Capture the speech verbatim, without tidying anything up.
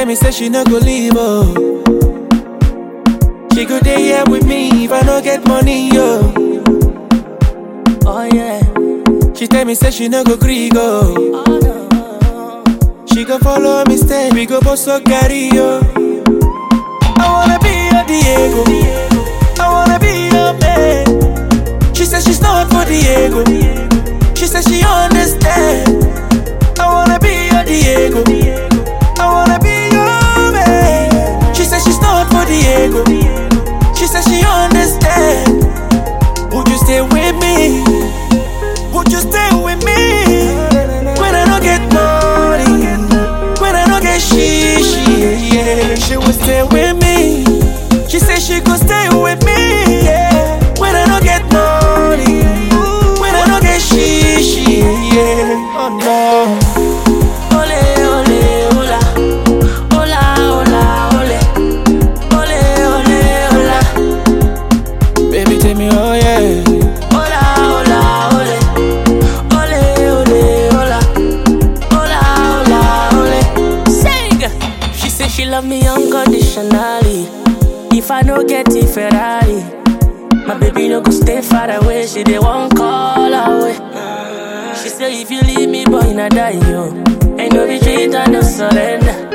me say she no go leave, oh. She go dey here with me if I no get money, yo. Oh yeah. She tell me say she no go gree go. Oh no. She go follow me stay, we go both so carry, yo. I wanna be your Diego, I wanna be your man. She said she's not for Diego, she said she understand. I wanna be your Diego, I wanna be your man. She said she's not for Diego, she said she understand. Would you stay with me? Would you stay with me? When I don't get money, when I don't get shit, yeah. She would stay with me. She said she could stay with me, yeah. When I don't get money, when I don't get shit, yeah. Oh no. She love me unconditionally. If I no get it Ferrari, my baby no go stay far away. She dey one call away. She say if you leave me, boy, na die yo. Ain't no retreat and no surrender.